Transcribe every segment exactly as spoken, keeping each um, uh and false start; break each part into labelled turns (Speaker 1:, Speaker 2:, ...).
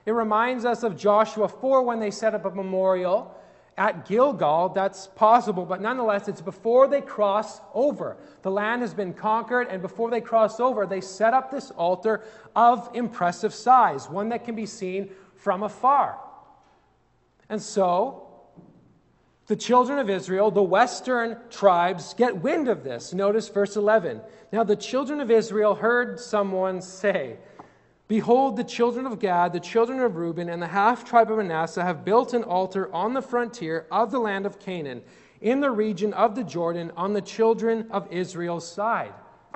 Speaker 1: It reminds us of Joshua four when they set up a memorial at Gilgal. That's possible, but nonetheless, it's before they cross over. The land has been conquered, and before they cross over, they set up this altar of impressive size, one that can be seen from afar. And so, the children of Israel, the western tribes, get wind of this. Notice verse eleven. Now the children of Israel heard someone say, "Behold, the children of Gad, the children of Reuben, and the half-tribe of Manasseh have built an altar on the frontier of the land of Canaan, in the region of the Jordan, on the children of Israel's side."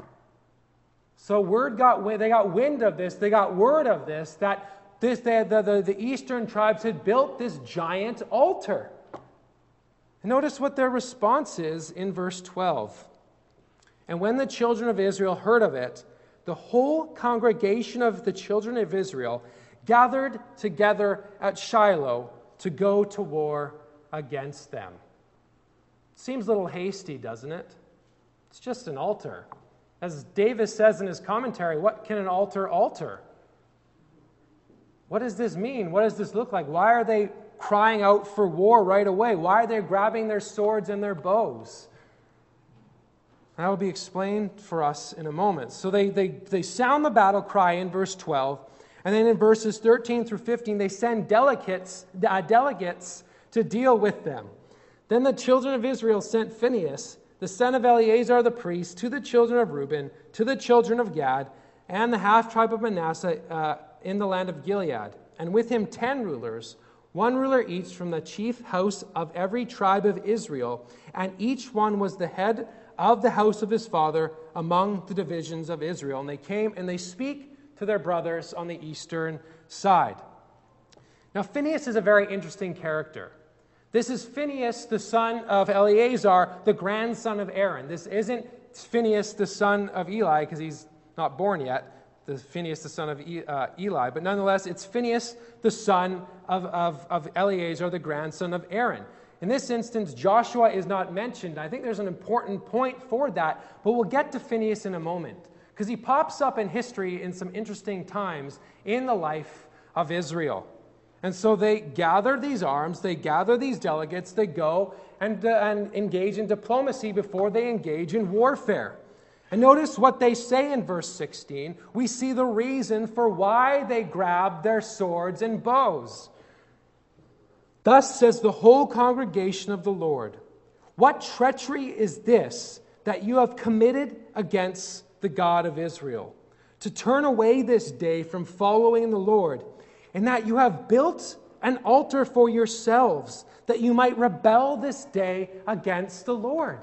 Speaker 1: So word got they got wind of this, they got word of this, that this they, the, the, the eastern tribes had built this giant altar. And notice what their response is in verse twelve. And when the children of Israel heard of it, the whole congregation of the children of Israel gathered together at Shiloh to go to war against them. Seems a little hasty, doesn't it? It's just an altar. As Davis says in his commentary, what can an altar alter? What does this mean? What does this look like? Why are they crying out for war right away? Why are they grabbing their swords and their bows? That will be explained for us in a moment. So they, they, they sound the battle cry in verse twelve, and then in verses thirteen through fifteen, they send delegates, uh, delegates to deal with them. Then the children of Israel sent Phinehas, the son of Eleazar the priest, to the children of Reuben, to the children of Gad, and the half-tribe of Manasseh uh, in the land of Gilead, and with him ten rulers, one ruler each from the chief house of every tribe of Israel, and each one was the head of the house of his father among the divisions of Israel. And they came and they speak to their brothers on the eastern side. Now, Phinehas is a very interesting character. This is Phinehas, the son of Eleazar, the grandson of Aaron. This isn't Phinehas, the son of Eli, because he's not born yet. The Phinehas, the son of uh, Eli. But nonetheless, it's Phinehas, the son of, of, of Eleazar, the grandson of Aaron. In this instance, Joshua is not mentioned. I think there's an important point for that, but we'll get to Phinehas in a moment, because he pops up in history in some interesting times in the life of Israel. And so they gather these arms, they gather these delegates, they go and, uh, and engage in diplomacy before they engage in warfare. And notice what they say in verse sixteen. We see the reason for why they grabbed their swords and bows. Thus says the whole congregation of the Lord, what treachery is this that you have committed against the God of Israel, to turn away this day from following the Lord, and that you have built an altar for yourselves, that you might rebel this day against the Lord?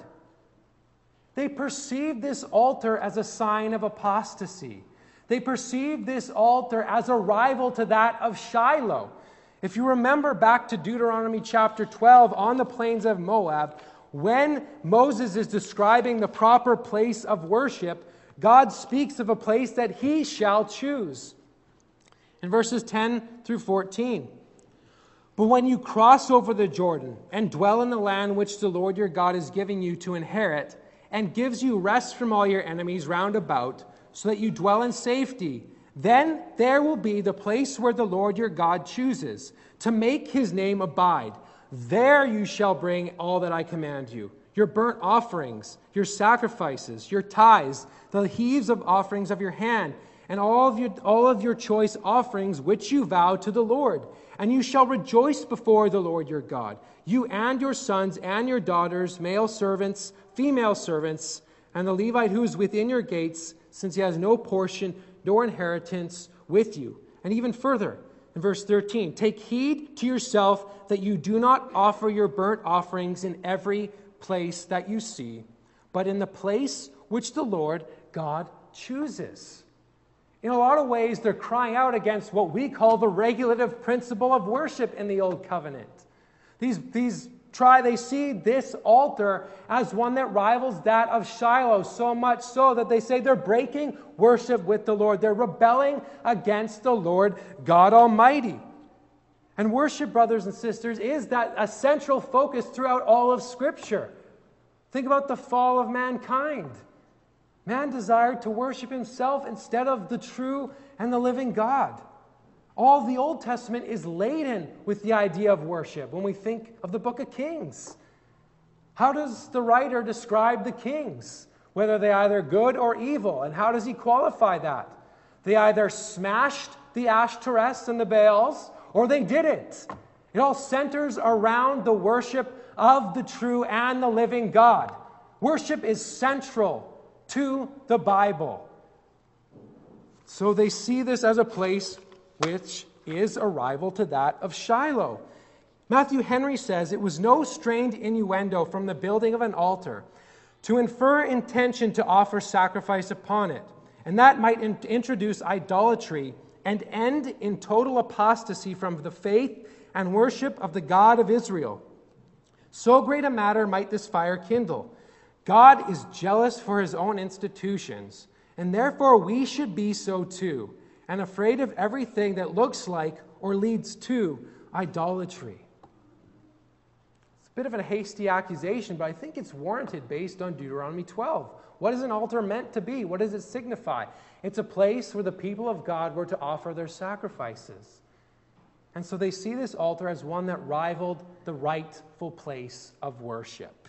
Speaker 1: They perceive this altar as a sign of apostasy. They perceive this altar as a rival to that of Shiloh. If you remember back to Deuteronomy chapter twelve, on the plains of Moab, when Moses is describing the proper place of worship, God speaks of a place that he shall choose. In verses ten through fourteen, but when you cross over the Jordan and dwell in the land which the Lord your God is giving you to inherit, and gives you rest from all your enemies round about, so that you dwell in safety, then there will be the place where the Lord your God chooses, to make his name abide. There you shall bring all that I command you, your burnt offerings, your sacrifices, your tithes, the heaves of offerings of your hand, and all of your, all of your choice offerings which you vow to the Lord. And you shall rejoice before the Lord your God, you and your sons and your daughters, male servants, female servants, and the Levite who is within your gates, since he has no portion nor inheritance with you. And even further, in verse thirteen, take heed to yourself that you do not offer your burnt offerings in every place that you see, but in the place which the Lord God chooses. In a lot of ways, they're crying out against what we call the regulative principle of worship in the Old Covenant. These, these try, they see this altar as one that rivals that of Shiloh, so much so that they say they're breaking worship with the Lord. They're rebelling against the Lord God Almighty. And worship, brothers and sisters, is that a central focus throughout all of Scripture. Think about the fall of mankind. Man desired to worship himself instead of the true and the living God. All the Old Testament is laden with the idea of worship when we think of the book of Kings. How does the writer describe the kings? Whether they're either good or evil. And how does he qualify that? They either smashed the Ashtoreths and the Baals, or they didn't. It all centers around the worship of the true and the living God. Worship is central to the Bible. So they see this as a place which is a rival to that of Shiloh. Matthew Henry says, it was no strained innuendo from the building of an altar to infer intention to offer sacrifice upon it, and that might in- introduce idolatry and end in total apostasy from the faith and worship of the God of Israel. So great a matter might this fire kindle. God is jealous for his own institutions, and therefore we should be so too, and afraid of everything that looks like or leads to idolatry. It's a bit of a hasty accusation, but I think it's warranted based on Deuteronomy twelve. What is an altar meant to be? What does it signify? It's a place where the people of God were to offer their sacrifices. And so they see this altar as one that rivaled the rightful place of worship.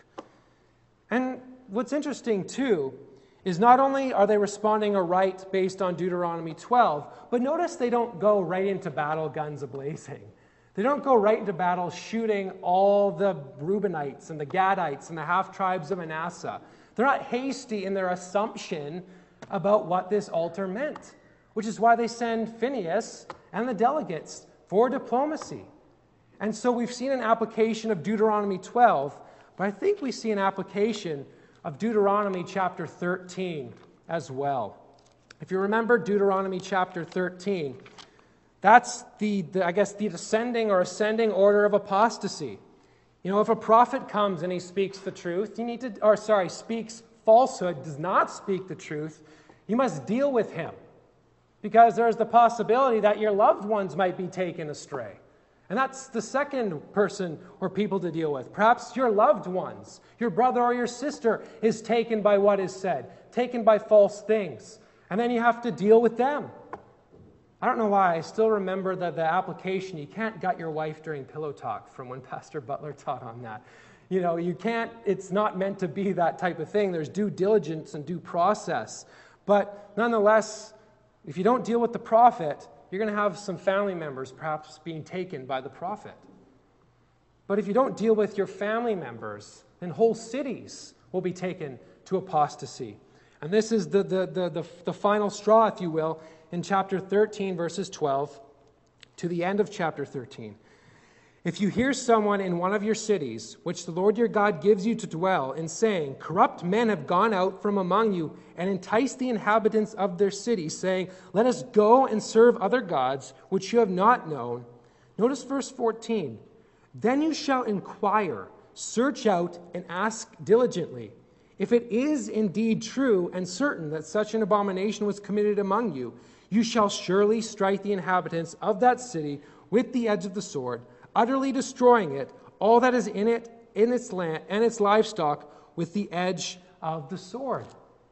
Speaker 1: And what's interesting, too, is not only are they responding aright based on Deuteronomy twelve, but notice they don't go right into battle guns a-blazing. They don't go right into battle shooting all the Reubenites and the Gadites and the half-tribes of Manasseh. They're not hasty in their assumption about what this altar meant, which is why they send Phinehas and the delegates for diplomacy. And so we've seen an application of Deuteronomy twelve, but I think we see an application of Deuteronomy chapter thirteen as well. If you remember Deuteronomy chapter thirteen, that's the, the, I guess, the descending or ascending order of apostasy. You know, if a prophet comes and he speaks the truth, you need to, or sorry, speaks falsehood, does not speak the truth, you must deal with him. Because there's the possibility that your loved ones might be taken astray. And that's the second person or people to deal with. Perhaps your loved ones, your brother or your sister is taken by what is said, taken by false things. And then you have to deal with them. I don't know why, I still remember the, the application, you can't gut your wife during pillow talk from when Pastor Butler taught on that. You know, you can't, it's not meant to be that type of thing. There's due diligence and due process. But nonetheless, if you don't deal with the prophet, you're going to have some family members perhaps being taken by the prophet. But if you don't deal with your family members, then whole cities will be taken to apostasy. And this is the, the, the, the, the final straw, if you will, in chapter thirteen, verses twelve to the end of chapter thirteen. If you hear someone in one of your cities, which the Lord your God gives you to dwell in, saying, corrupt men have gone out from among you and enticed the inhabitants of their city, saying, let us go and serve other gods, which you have not known. Notice verse fourteen. Then you shall inquire, search out, and ask diligently. If it is indeed true and certain that such an abomination was committed among you, you shall surely strike the inhabitants of that city with the edge of the sword, utterly destroying it, all that is in it, in its land, and its livestock, with the edge of the sword.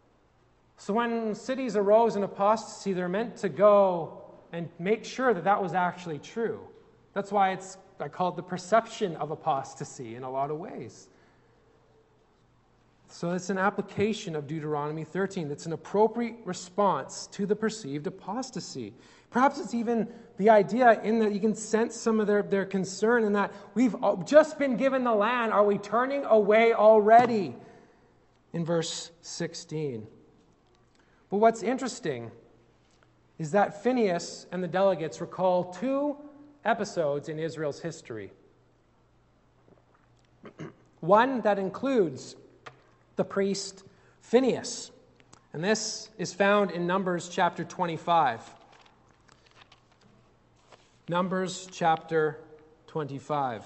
Speaker 1: So when cities arose in apostasy, they're meant to go and make sure that that was actually true. That's why it's, I call it the perception of apostasy in a lot of ways. So it's an application of Deuteronomy thirteen. It's an appropriate response to the perceived apostasy. Perhaps it's even the idea in that you can sense some of their, their concern in that we've just been given the land. Are we turning away already? In verse sixteen. But what's interesting is that Phinehas and the delegates recall two episodes in Israel's history. One that includes the priest Phinehas. And this is found in Numbers chapter twenty-five. Numbers chapter twenty-five.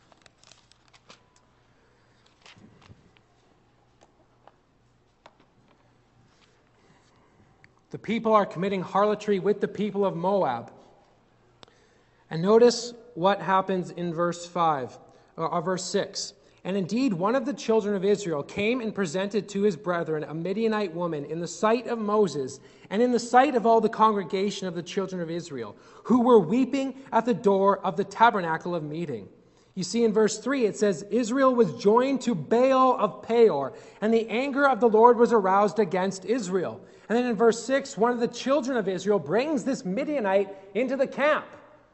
Speaker 1: The people are committing harlotry with the people of Moab. And notice what happens in verse five, or verse six. And indeed, one of the children of Israel came and presented to his brethren a Midianite woman in the sight of Moses and in the sight of all the congregation of the children of Israel, who were weeping at the door of the tabernacle of meeting. You see in verse three, it says, Israel was joined to Baal of Peor, and the anger of the Lord was aroused against Israel. And then in verse six, one of the children of Israel brings this Midianite into the camp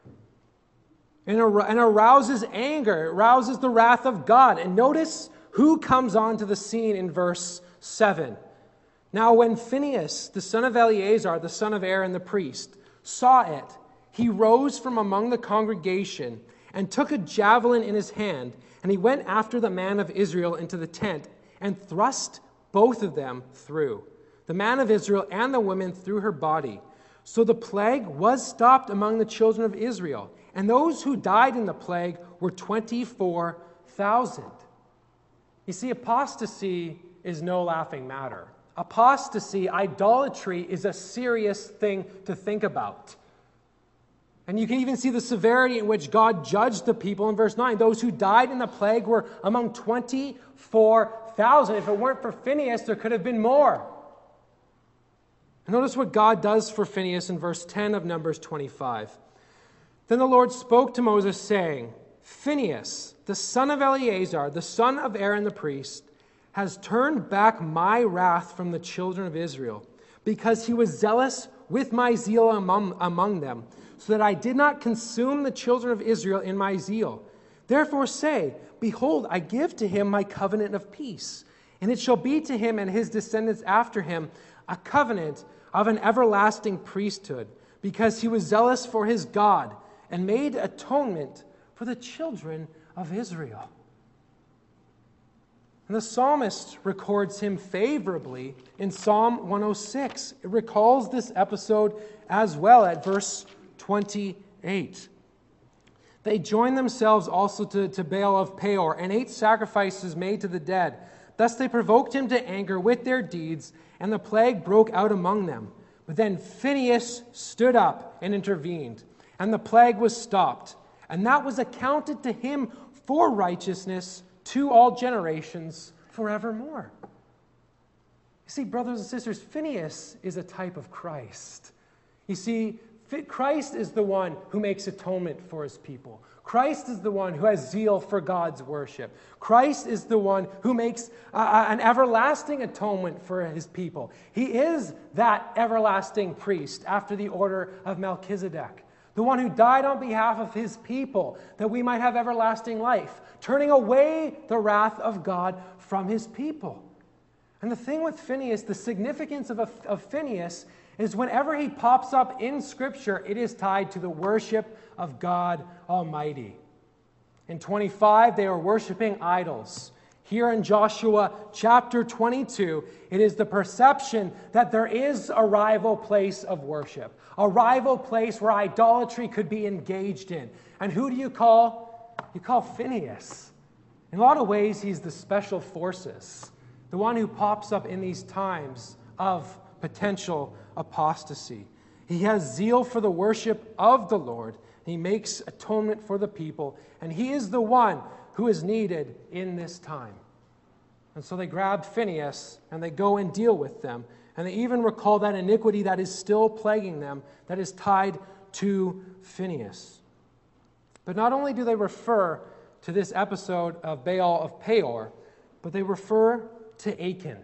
Speaker 1: and arouses anger, arouses the wrath of God. And notice who comes onto the scene in verse seven. Now when Phinehas, the son of Eleazar, the son of Aaron the priest, saw it, he rose from among the congregation and took a javelin in his hand, and he went after the man of Israel into the tent and thrust both of them through, the man of Israel and the woman through her body. So the plague was stopped among the children of Israel, and those who died in the plague were twenty-four thousand. You see, apostasy is no laughing matter. Apostasy, idolatry, is a serious thing to think about. And you can even see the severity in which God judged the people in verse nine. Those who died in the plague were among twenty-four thousand. If it weren't for Phinehas, there could have been more. And notice what God does for Phinehas in verse ten of Numbers twenty-five. Then the Lord spoke to Moses, saying, Phinehas, the son of Eleazar, the son of Aaron the priest, has turned back my wrath from the children of Israel, because he was zealous with my zeal among, among them, so that I did not consume the children of Israel in my zeal. Therefore say, Behold, I give to him my covenant of peace, and it shall be to him and his descendants after him a covenant of an everlasting priesthood, because he was zealous for his God, and made atonement for the children of Israel. And the psalmist records him favorably in Psalm one oh six. It recalls this episode as well at verse twenty-eight. They joined themselves also to, to Baal of Peor, and ate sacrifices made to the dead. Thus they provoked him to anger with their deeds, and the plague broke out among them. But then Phinehas stood up and intervened, and the plague was stopped. And that was accounted to him for righteousness to all generations forevermore. You see, brothers and sisters, Phinehas is a type of Christ. You see, Christ is the one who makes atonement for his people. Christ is the one who has zeal for God's worship. Christ is the one who makes uh, an everlasting atonement for his people. He is that everlasting priest after the order of Melchizedek, the one who died on behalf of his people that we might have everlasting life, turning away the wrath of God from his people. And the thing with Phinehas, the significance of, a, of Phinehas is whenever he pops up in Scripture, it is tied to the worship of God Almighty. In twenty-five, they are worshiping idols. Here in Joshua chapter twenty-two, it is the perception that there is a rival place of worship, a rival place where idolatry could be engaged in. And who do you call? You call Phinehas. In a lot of ways, he's the special forces, the one who pops up in these times of potential apostasy. He has zeal for the worship of the Lord. He makes atonement for the people, and he is the one who is needed in this time. And so they grab Phinehas, and they go and deal with them. And they even recall that iniquity that is still plaguing them, that is tied to Phinehas. But not only do they refer to this episode of Baal of Peor, but they refer to Achan.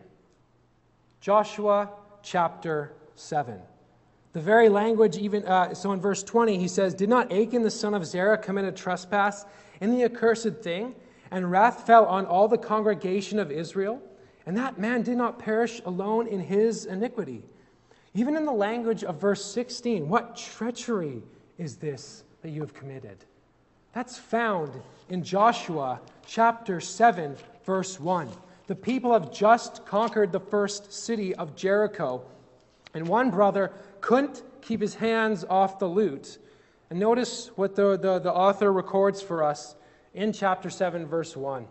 Speaker 1: Joshua chapter seven. The very language, even uh, so in verse twenty, he says, Did not Achan the son of Zerah commit a trespass in the accursed thing? And wrath fell on all the congregation of Israel? And that man did not perish alone in his iniquity. Even in the language of verse sixteen, what treachery is this that you have committed? That's found in Joshua chapter seven, verse one. The people have just conquered the first city of Jericho, and one brother couldn't keep his hands off the loot. And notice what the, the, the author records for us in chapter seven, verse one.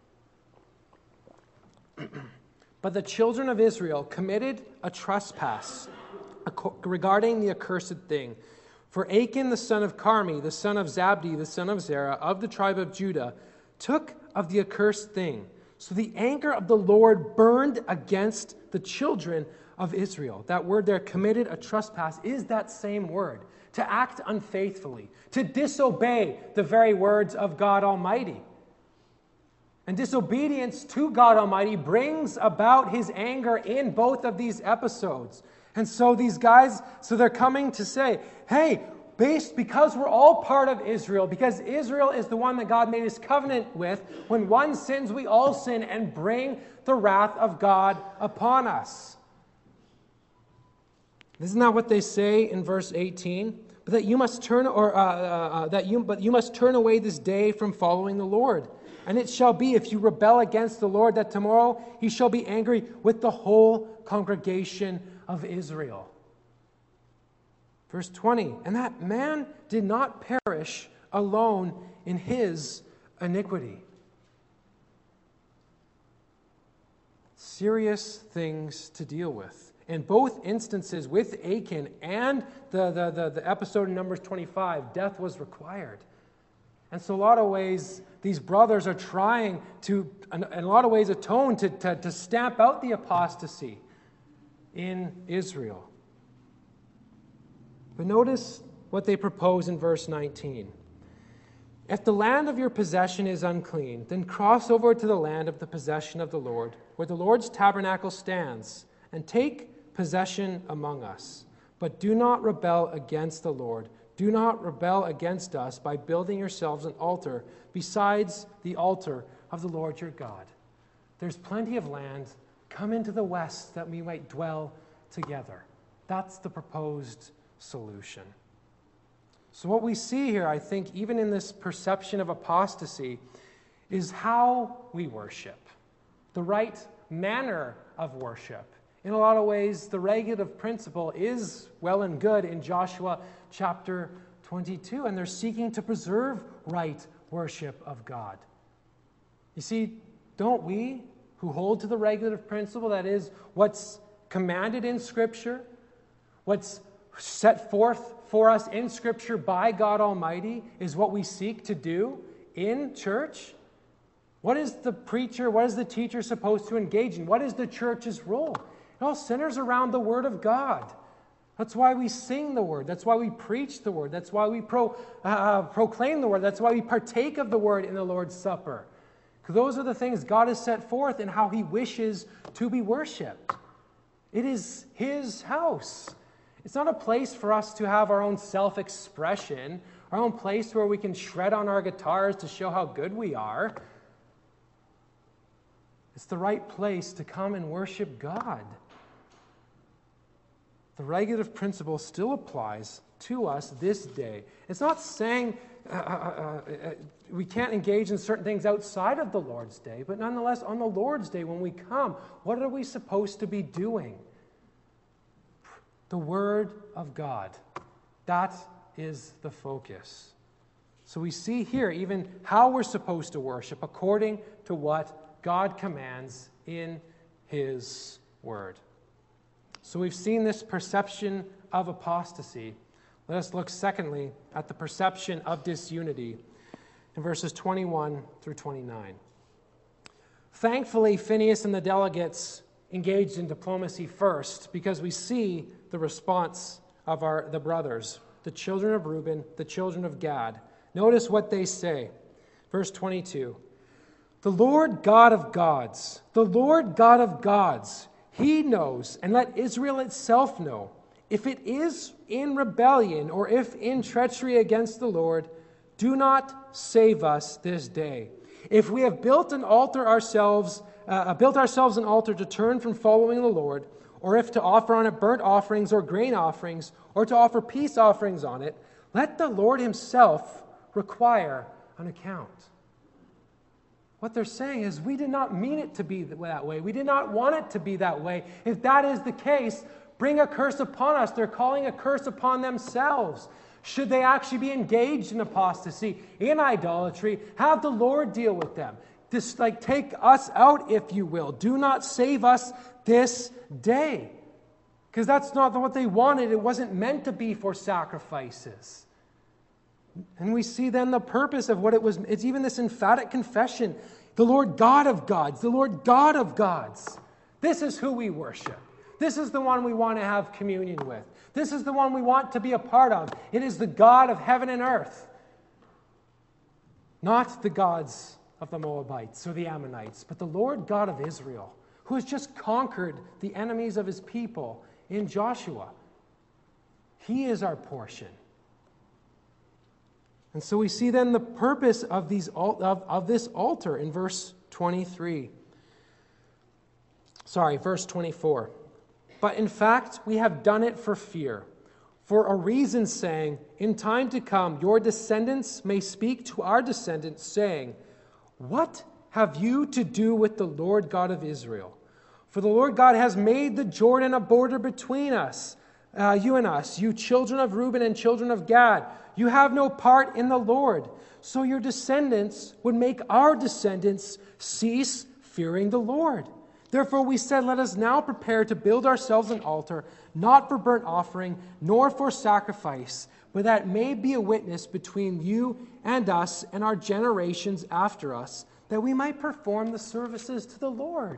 Speaker 1: But the children of Israel committed a trespass regarding the accursed thing. For Achan the son of Carmi, the son of Zabdi, the son of Zerah, of the tribe of Judah, took of the accursed thing. So the anger of the Lord burned against the children of Israel. That word there, committed a trespass, is that same word. To act unfaithfully, to disobey the very words of God Almighty. And disobedience to God Almighty brings about his anger in both of these episodes. And so these guys, so they're coming to say, hey, based because we're all part of Israel, because Israel is the one that God made his covenant with, when one sins, we all sin and bring the wrath of God upon us. Isn't that what they say in verse eighteen? But that you must turn, or uh, uh, that you, but you must turn away this day from following the Lord. And it shall be, if you rebel against the Lord, that tomorrow he shall be angry with the whole congregation of Israel. Verse twenty, and that man did not perish alone in his iniquity. Serious things to deal with. In both instances, with Achan and the, the, the, the episode in Numbers twenty-five, death was required. And so in a lot of ways, these brothers are trying to, in a lot of ways, atone to, to, to stamp out the apostasy in Israel. But notice what they propose in verse nineteen. If the land of your possession is unclean, then cross over to the land of the possession of the Lord, where the Lord's tabernacle stands, and take possession among us. But do not rebel against the Lord. Do not rebel against us by building yourselves an altar besides the altar of the Lord your God. There's plenty of land. Come into the west that we might dwell together. That's the proposed solution. So what we see here, I think, even in this perception of apostasy, is how we worship, the right manner of worship. In a lot of ways, the regulative principle is well and good in Joshua chapter twenty-two, and they're seeking to preserve right worship of God. You see, don't we, who hold to the regulative principle, that is, what's commanded in Scripture, what's set forth for us in Scripture by God Almighty, is what we seek to do in church? What is the preacher, what is the teacher supposed to engage in? What is the church's role? It all centers around the Word of God. That's why we sing the Word. That's why we preach the Word. That's why we pro, uh, proclaim the Word. That's why we partake of the Word in the Lord's Supper. Because those are the things God has set forth in how He wishes to be worshipped. It is His house. It's not a place for us to have our own self-expression, our own place where we can shred on our guitars to show how good we are. It's the right place to come and worship God. The regulative principle still applies to us this day. It's not saying uh, uh, uh, we can't engage in certain things outside of the Lord's day, but nonetheless, on the Lord's day, when we come, what are we supposed to be doing? The Word of God. That is the focus. So we see here even how we're supposed to worship according to what God commands in His Word. So we've seen this perception of apostasy. Let us look secondly at the perception of disunity in verses twenty-one through twenty-nine. Thankfully, Phinehas and the delegates engaged in diplomacy first, because we see the response of our the brothers, the children of Reuben, the children of Gad. Notice what they say. Verse twenty-two. The Lord God of gods, the Lord God of gods, He knows, and let Israel itself know, if it is in rebellion or if in treachery against the Lord, do not save us this day. If we have built an altar ourselves, uh, built ourselves an altar to turn from following the Lord, or if to offer on it burnt offerings or grain offerings, or to offer peace offerings on it, let the Lord Himself require an account. What they're saying is, we did not mean it to be that way. We did not want it to be that way. If that is the case, bring a curse upon us. They're calling a curse upon themselves. Should they actually be engaged in apostasy, in idolatry, have the Lord deal with them. Just like take us out, if you will. Do not save us this day. Because that's not what they wanted. It wasn't meant to be for sacrifices. And we see then the purpose of what it was. It's even this emphatic confession. The Lord God of gods, the Lord God of gods. This is who we worship. This is the one we want to have communion with. This is the one we want to be a part of. It is the God of heaven and earth, not the gods of the Moabites or the Ammonites, but the Lord God of Israel, who has just conquered the enemies of his people in Joshua. He is our portion. And so we see then the purpose of, these, of, of this altar in verse twenty-three. Sorry, verse twenty-four. But in fact, we have done it for fear, for a reason, saying, in time to come, your descendants may speak to our descendants, saying, what have you to do with the Lord God of Israel? For the Lord God has made the Jordan a border between us, uh, you and us, you children of Reuben and children of Gad. You have no part in the Lord. So your descendants would make our descendants cease fearing the Lord. Therefore we said, let us now prepare to build ourselves an altar, not for burnt offering, nor for sacrifice, but that may be a witness between you and us and our generations after us, that we might perform the services to the Lord.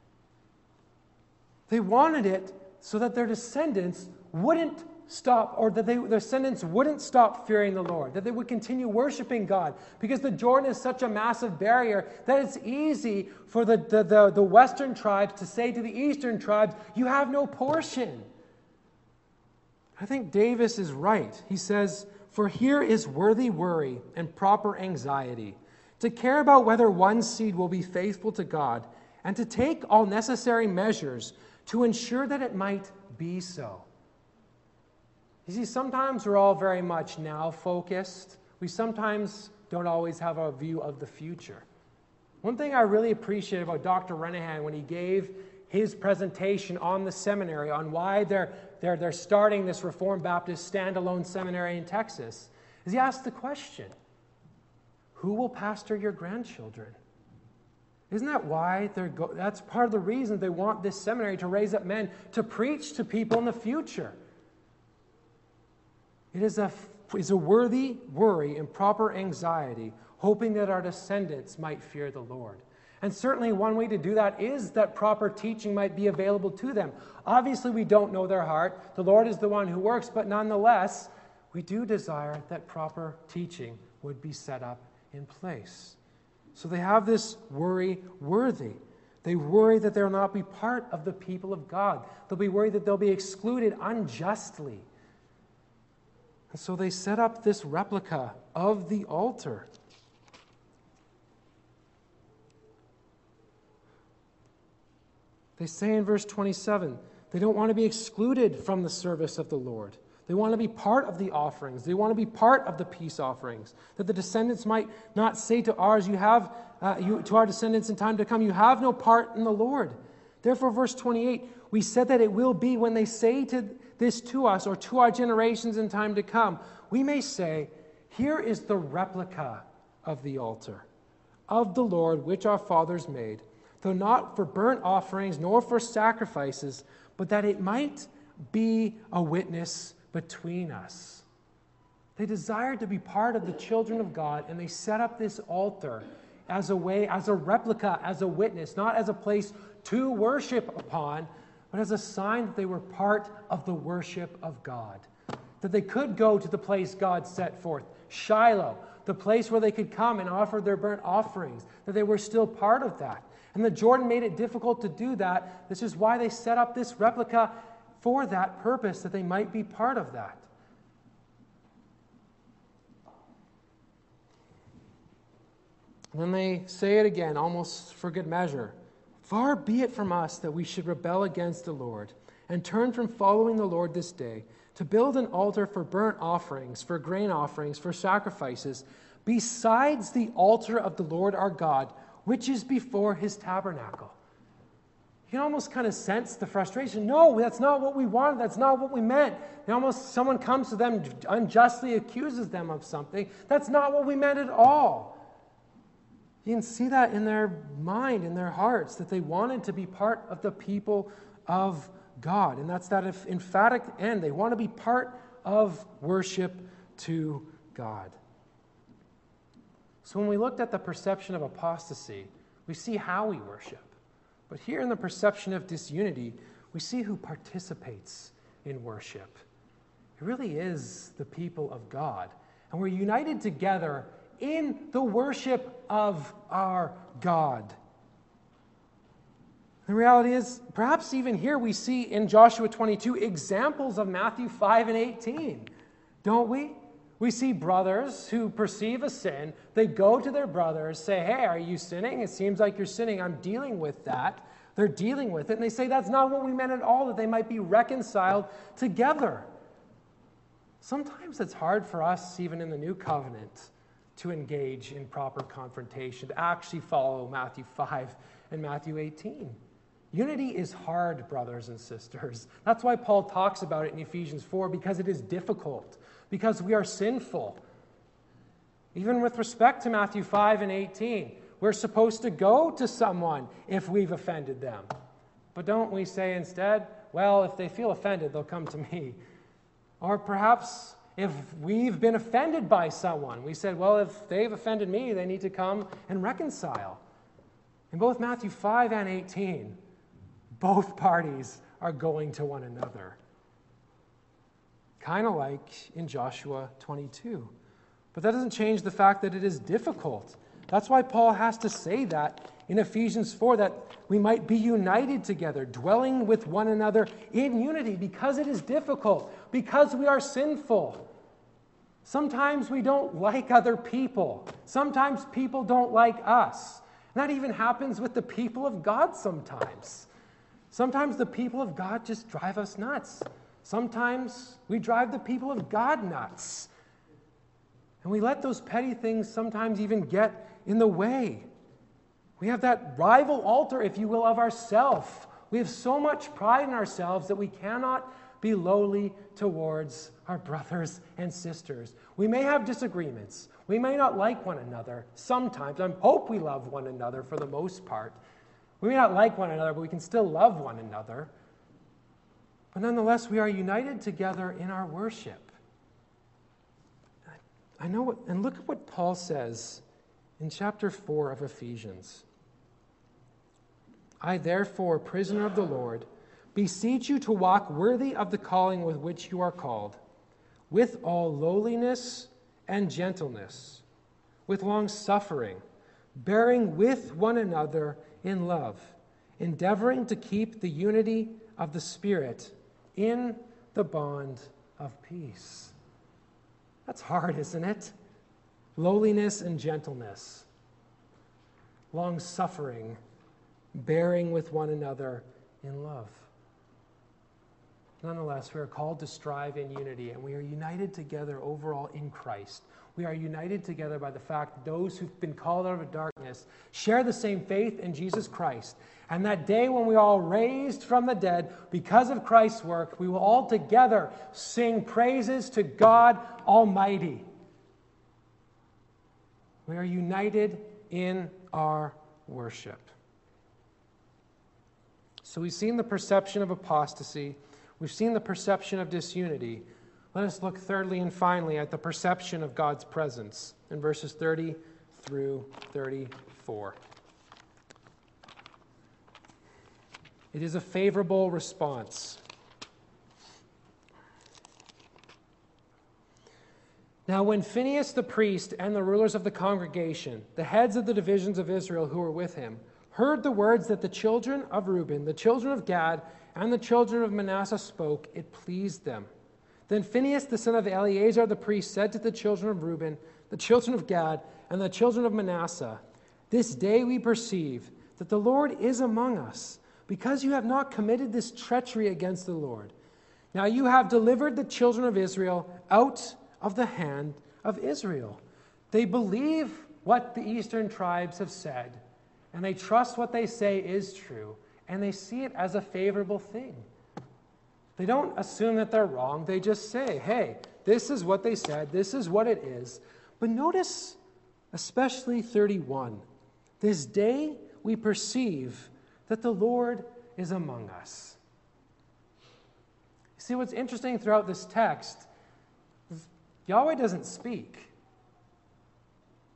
Speaker 1: They wanted it so that their descendants wouldn't stop, or that they, their descendants wouldn't stop fearing the Lord, that they would continue worshiping God, because the Jordan is such a massive barrier that it's easy for the, the, the, the Western tribes to say to the Eastern tribes, you have no portion. I think Davis is right. He says, for here is worthy worry and proper anxiety, to care about whether one seed will be faithful to God, and to take all necessary measures to ensure that it might be so. You see, sometimes we're all very much now focused. We sometimes don't always have a view of the future. One thing I really appreciate about Doctor Renahan when he gave his presentation on the seminary, on why they're, they're, they're starting this Reformed Baptist standalone seminary in Texas, is he asked the question, who will pastor your grandchildren? Isn't that why they're go- that's part of the reason they want this seminary, to raise up men to preach to people in the future. It is a, is a worthy worry and proper anxiety, hoping that our descendants might fear the Lord. And certainly one way to do that is that proper teaching might be available to them. Obviously, we don't know their heart. The Lord is the one who works, but nonetheless, we do desire that proper teaching would be set up in place. So they have this worry worthy. They worry that they will not be part of the people of God. They'll be worried that they'll be excluded unjustly. And so they set up this replica of the altar. They say in verse twenty-seven, they don't want to be excluded from the service of the Lord. They want to be part of the offerings. They want to be part of the peace offerings. That the descendants might not say to ours, you have, uh, you, to our descendants in time to come, you have no part in the Lord. Therefore, verse twenty-eight, we said that it will be when they say to this to us or to our generations in time to come, we may say, here is the replica of the altar of the Lord which our fathers made, though not for burnt offerings nor for sacrifices, but that it might be a witness between us. They desired to be part of the children of God, and they set up this altar as a way, as a replica, as a witness, not as a place to worship upon, but as a sign that they were part of the worship of God. That they could go to the place God set forth, Shiloh, the place where they could come and offer their burnt offerings, that they were still part of that. And the Jordan made it difficult to do that. This is why they set up this replica for that purpose, that they might be part of that. And then they say it again, almost for good measure. Far be it from us that we should rebel against the Lord and turn from following the Lord this day, to build an altar for burnt offerings, for grain offerings, for sacrifices, besides the altar of the Lord our God, which is before his tabernacle. You can almost kind of sense the frustration. No, that's not what we wanted. That's not what we meant. And almost someone comes to them, unjustly accuses them of something. That's not what we meant at all. You can see that in their mind, in their hearts, that they wanted to be part of the people of God. And that's that emphatic end. They want to be part of worship to God. So when we looked at the perception of apostasy, we see how we worship. But here in the perception of disunity, we see who participates in worship. It really is the people of God. And we're united together in the worship of our God. The reality is, perhaps even here we see in Joshua twenty-two examples of Matthew five and eighteen, don't we? We see brothers who perceive a sin. They go to their brothers, say, hey, are you sinning? It seems like you're sinning. I'm dealing with that. They're dealing with it. And they say, that's not what we meant at all, that they might be reconciled together. Sometimes it's hard for us, even in the new covenant, to engage in proper confrontation, to actually follow Matthew five and Matthew eighteen. Unity is hard, brothers and sisters. That's why Paul talks about it in Ephesians four, because it is difficult, because we are sinful. Even with respect to Matthew five and eighteen, we're supposed to go to someone if we've offended them. But don't we say instead, well, if they feel offended, they'll come to me. Or perhaps if we've been offended by someone, we said, well, if they've offended me, they need to come and reconcile. In both Matthew five and eighteen, both parties are going to one another. Kind of like in Joshua twenty-two. But that doesn't change the fact that it is difficult. That's why Paul has to say that in Ephesians four, that we might be united together, dwelling with one another in unity, because it is difficult, because we are sinful. Sometimes we don't like other people. Sometimes people don't like us. And that even happens with the people of God sometimes. Sometimes the people of God just drive us nuts. Sometimes we drive the people of God nuts. And we let those petty things sometimes even get in the way. We have that rival altar, if you will, of ourself. We have so much pride in ourselves that we cannot be lowly towards our brothers and sisters. We may have disagreements. We may not like one another sometimes. I hope we love one another for the most part. We may not like one another, but we can still love one another. But nonetheless, we are united together in our worship. I know what, and look at what Paul says in chapter four of Ephesians. I, therefore, prisoner of the Lord, beseech you to walk worthy of the calling with which you are called, with all lowliness and gentleness, with long suffering, bearing with one another in love, endeavoring to keep the unity of the Spirit in the bond of peace. That's hard, isn't it? Lowliness and gentleness, long suffering, bearing with one another in love. Nonetheless, we are called to strive in unity, and we are united together overall in Christ. We are united together by the fact that those who've been called out of darkness share the same faith in Jesus Christ. And that day when we are all raised from the dead because of Christ's work, we will all together sing praises to God Almighty. We are united in our worship. So we've seen the perception of apostasy. We've seen the perception of disunity. Let us look thirdly and finally at the perception of God's presence in verses thirty through thirty-four. It is a favorable response. Now when Phinehas the priest and the rulers of the congregation, the heads of the divisions of Israel who were with him, heard the words that the children of Reuben, the children of Gad, and the children of Manasseh spoke, it pleased them. Then Phinehas the son of Eleazar the priest said to the children of Reuben, the children of Gad, and the children of Manasseh, this day we perceive that the Lord is among us, because you have not committed this treachery against the Lord. Now you have delivered the children of Israel out of the hand of Israel. They believe what the eastern tribes have said, and they trust what they say is true, and they see it as a favorable thing. They don't assume that they're wrong. They just say, hey, this is what they said. This is what it is. But notice, especially thirty-one, this day we perceive that the Lord is among us. You see, what's interesting throughout this text is Yahweh doesn't speak.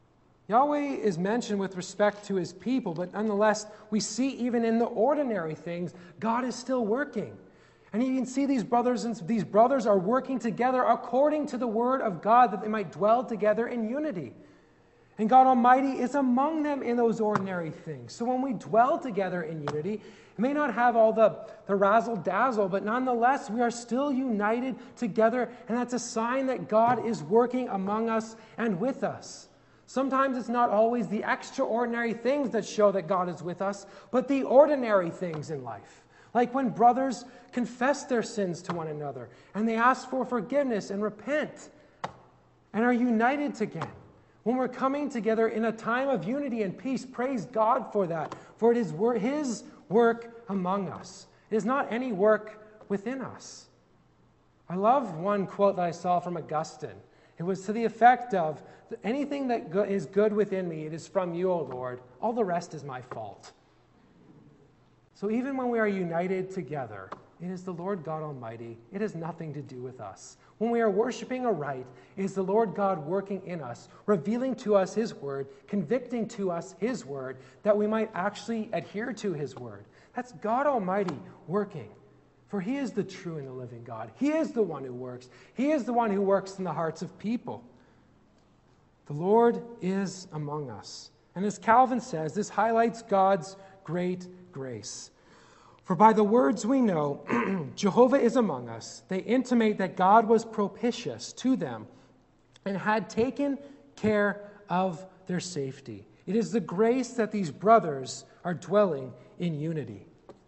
Speaker 1: Yahweh is mentioned with respect to his people, but nonetheless, we see even in the ordinary things, God is still working. And you can see these brothers and these brothers are working together according to the word of God, that they might dwell together in unity. And God Almighty is among them in those ordinary things. So when we dwell together in unity, it may not have all the, the razzle-dazzle, but nonetheless, we are still united together, and that's a sign that God is working among us and with us. Sometimes it's not always the extraordinary things that show that God is with us, but the ordinary things in life. Like when brothers confess their sins to one another, and they ask for forgiveness and repent, and are united again. When we're coming together in a time of unity and peace, praise God for that, for it is his work among us. It is not any work within us. I love one quote that I saw from Augustine. It was to the effect of, anything that is good within me, it is from you, O Lord. All the rest is my fault. So even when we are united together, it is the Lord God Almighty. It has nothing to do with us. When we are worshiping aright, it is the Lord God working in us, revealing to us his word, convicting to us his word, that we might actually adhere to his word. That's God Almighty working. For he is the true and the living God. He is the one who works. He is the one who works in the hearts of people. The Lord is among us. And as Calvin says, this highlights God's great grace. For by the words we know, Jehovah is among us, they intimate that God was propitious to them and had taken care of their safety. It is the grace that these brothers are dwelling in unity.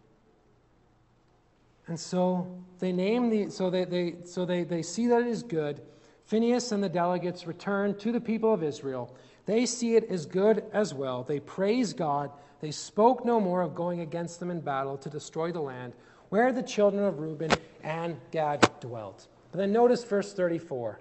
Speaker 1: And so they name the so they, they so they, they see that it is good. Phinehas and the delegates return to the people of Israel. They see it as good as well. They praise God. They spoke no more of going against them in battle to destroy the land where the children of Reuben and Gad dwelt. But then notice verse thirty-four.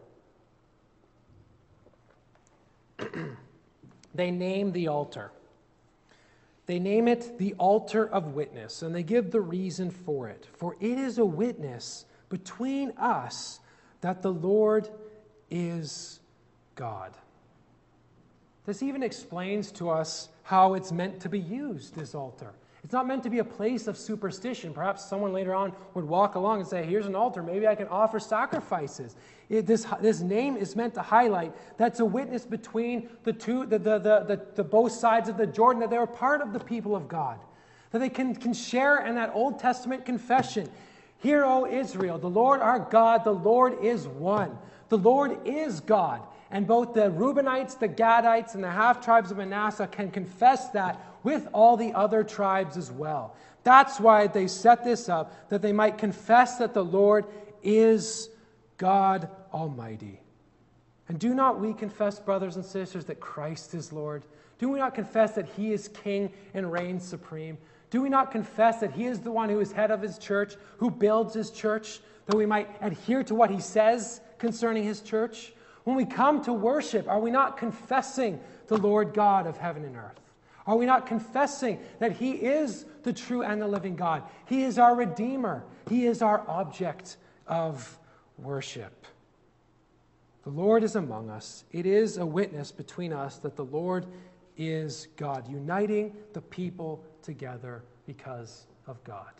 Speaker 1: They name the altar. They name it the altar of witness, and they give the reason for it. For it is a witness between us that the Lord is God. This even explains to us how it's meant to be used, this altar. It's not meant to be a place of superstition. Perhaps someone later on would walk along and say, here's an altar, maybe I can offer sacrifices. It, this, this name is meant to highlight that's a witness between the two, the, the, the, the, the both sides of the Jordan, that they're part of the people of God, that they can, can share in that Old Testament confession. Hear, O Israel, the Lord our God, the Lord is one. The Lord is God. And both the Reubenites, the Gadites, and the half-tribes of Manasseh can confess that with all the other tribes as well. That's why they set this up, that they might confess that the Lord is God Almighty. And do not we confess, brothers and sisters, that Christ is Lord? Do we not confess that he is King and reigns supreme? Do we not confess that he is the one who is head of his church, who builds his church, that we might adhere to what he says concerning his church? When we come to worship, are we not confessing the Lord God of heaven and earth? Are we not confessing that he is the true and the living God? He is our Redeemer. He is our object of worship. The Lord is among us. It is a witness between us that the Lord is God, uniting the people together because of God.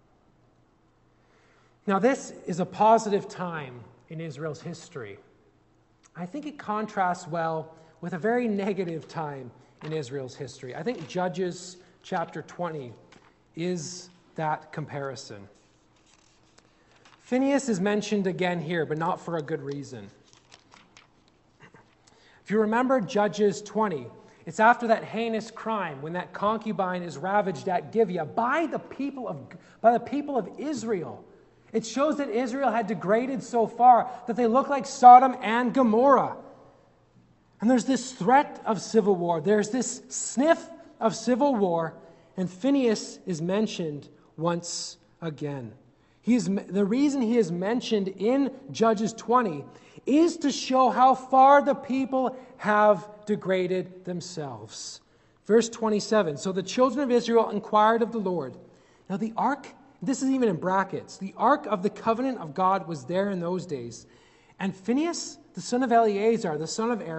Speaker 1: Now, this is a positive time in Israel's history. I think it contrasts well with a very negative time in Israel's history. I think Judges chapter twenty is that comparison. Phinehas is mentioned again here, but not for a good reason. If you remember Judges twenty, it's after that heinous crime when that concubine is ravaged at Gibeah by the people of, by the people of Israel. It shows that Israel had degraded so far that they look like Sodom and Gomorrah. And there's this threat of civil war. There's this sniff of civil war, and Phinehas is mentioned once again. He is, the reason he is mentioned in Judges twenty is to show how far the people have degraded themselves. Verse twenty-seven, so the children of Israel inquired of the Lord. Now the ark, this is even in brackets, the ark of the covenant of God was there in those days. And Phinehas, the son of Eleazar, the son of Aaron,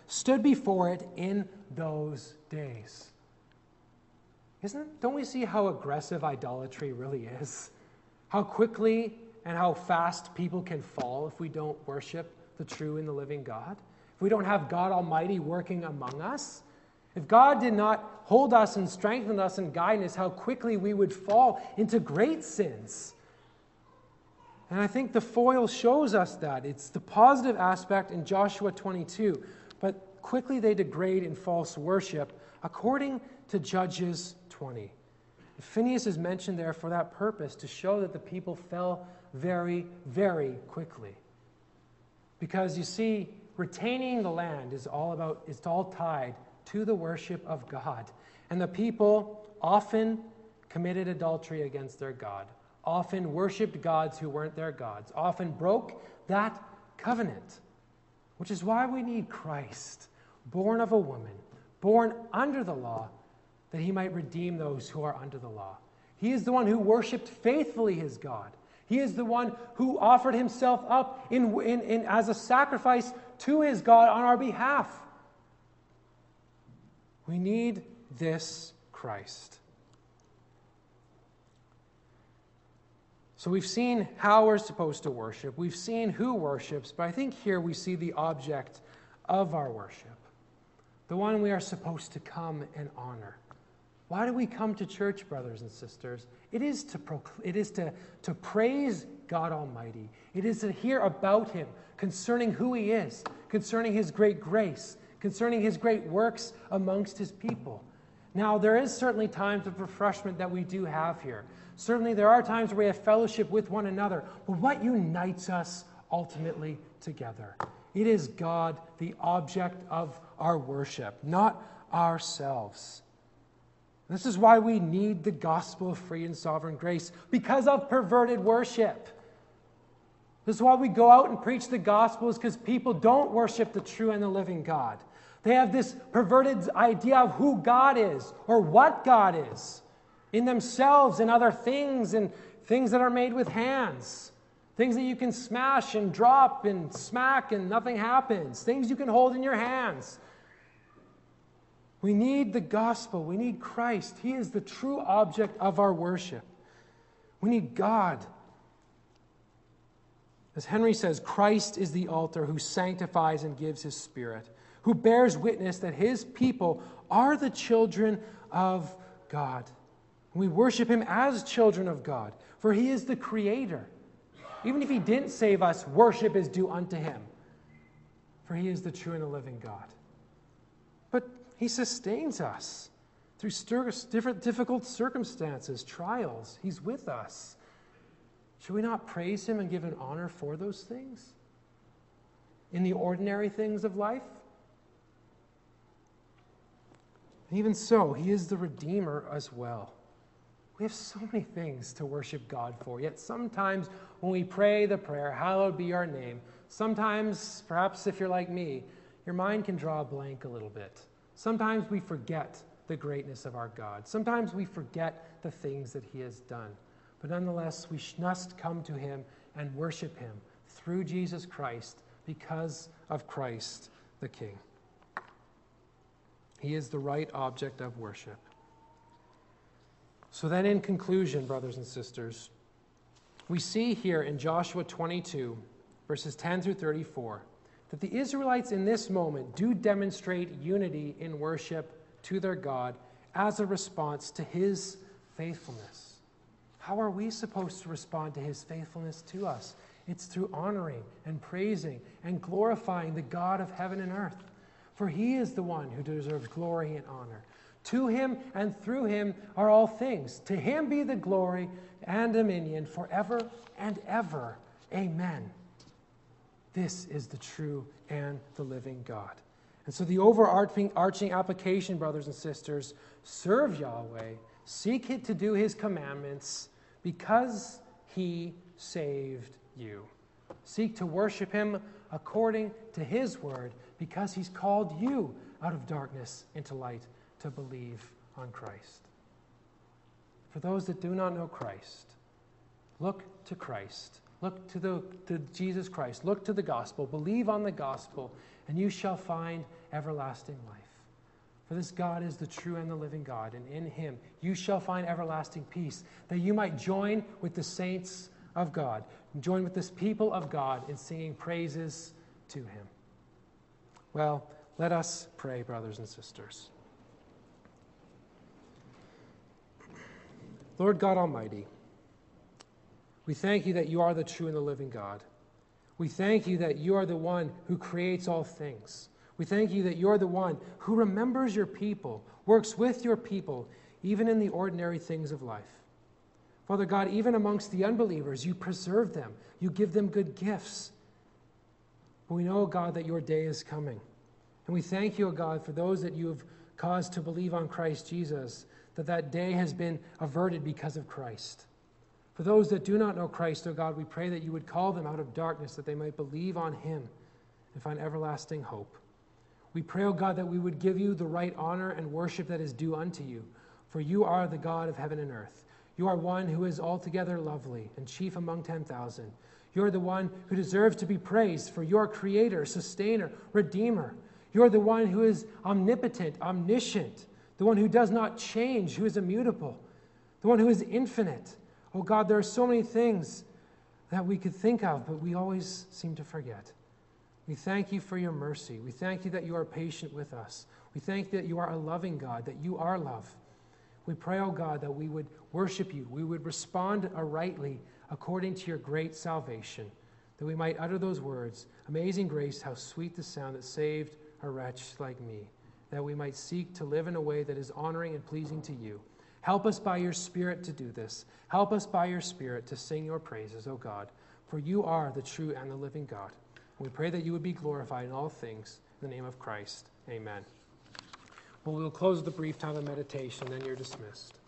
Speaker 1: stood before it in those days. Isn't, don't we see how aggressive idolatry really is? How quickly and how fast people can fall if we don't worship the true and the living God? If we don't have God Almighty working among us? If God did not hold us and strengthen us and guide us, how quickly we would fall into great sins. And I think the foil shows us that. It's the positive aspect in Joshua twenty-two, but quickly they degrade in false worship according to Judges twenty. Phinehas is mentioned there for that purpose, to show that the people fell very, very quickly. Because you see, retaining the land is all about, it's all tied to the worship of God. And the people often committed adultery against their God, often worshipped gods who weren't their gods, often broke that covenant, which is why we need Christ, born of a woman, born under the law, that he might redeem those who are under the law. He is the one who worshipped faithfully his God. He is the one who offered himself up in, in, in, as a sacrifice to his God on our behalf. We need this Christ. So we've seen how we're supposed to worship. We've seen who worships, but I think here we see the object of our worship, the one we are supposed to come and honor. Why do we come to church, brothers and sisters? It is to procl- it is to, to praise God Almighty. It is to hear about him, concerning who he is, concerning his great grace, concerning his great works amongst his people. Now, there is certainly times of refreshment that we do have here. Certainly there are times where we have fellowship with one another. But what unites us ultimately together? It is God, the object of our worship, not ourselves. This is why we need the gospel of free and sovereign grace, because of perverted worship. This is why we go out and preach the gospel, is because people don't worship the true and the living God. They have this perverted idea of who God is or what God is in themselves and other things, and things that are made with hands, things that you can smash and drop and smack and nothing happens, things you can hold in your hands. We need the gospel. We need Christ. He is the true object of our worship. We need God. As Henry says, Christ is the altar who sanctifies and gives his Spirit, who bears witness that his people are the children of God. We worship him as children of God, for he is the creator. Even if he didn't save us, worship is due unto him, for he is the true and the living God. But he sustains us through different difficult circumstances, trials. He's with us. Should we not praise him and give him honor for those things? In the ordinary things of life? And even so, he is the Redeemer as well. We have so many things to worship God for, yet sometimes when we pray the prayer, hallowed be your name, sometimes, perhaps if you're like me, your mind can draw a blank a little bit. Sometimes we forget the greatness of our God. Sometimes we forget the things that he has done. But nonetheless, we must come to him and worship him through Jesus Christ, because of Christ the King. He is the right object of worship. So then, in conclusion, brothers and sisters, we see here in Joshua twenty-two, verses ten through thirty-four, that the Israelites in this moment do demonstrate unity in worship to their God as a response to his faithfulness. How are we supposed to respond to his faithfulness to us? It's through honoring and praising and glorifying the God of heaven and earth. For he is the one who deserves glory and honor. To him and through him are all things. To him be the glory and dominion forever and ever. Amen. This is the true and the living God. And so the overarching arching application, brothers and sisters, serve Yahweh, seek it to do his commandments, because he saved you. Seek to worship him according to his word, because he's called you out of darkness into light to believe on Christ. For those that do not know Christ, look to Christ. Look to, the, to Jesus Christ. Look to the gospel. Believe on the gospel, and you shall find everlasting life. For this God is the true and the living God, and in him you shall find everlasting peace, that you might join with the saints of God, join with this people of God in singing praises to him. Well, let us pray, brothers and sisters. Lord God Almighty, we thank you that you are the true and the living God. We thank you that you are the one who creates all things. We thank you that you're the one who remembers your people, works with your people, even in the ordinary things of life. Father God, even amongst the unbelievers, you preserve them. You give them good gifts. But we know, God, that your day is coming. And we thank you, God, for those that you have caused to believe on Christ Jesus, that that day has been averted because of Christ. For those that do not know Christ, O God, we pray that you would call them out of darkness, that they might believe on him and find everlasting hope. We pray, O God, that we would give you the right honor and worship that is due unto you, for you are the God of heaven and earth. You are one who is altogether lovely and chief among ten thousand. You are the one who deserves to be praised, for you are creator, sustainer, redeemer. You are the one who is omnipotent, omniscient, the one who does not change, who is immutable, the one who is infinite. Oh God, there are so many things that we could think of, but we always seem to forget. We thank you for your mercy. We thank you that you are patient with us. We thank you that you are a loving God, that you are love. We pray, oh God, that we would worship you. We would respond rightly according to your great salvation, that we might utter those words, amazing grace, how sweet the sound that saved a wretch like me, that we might seek to live in a way that is honoring and pleasing to you. Help us by your Spirit to do this. Help us by your Spirit to sing your praises, O God, for you are the true and the living God. We pray that you would be glorified in all things. In the name of Christ, amen. Well, we'll close the brief time of meditation, then you're dismissed.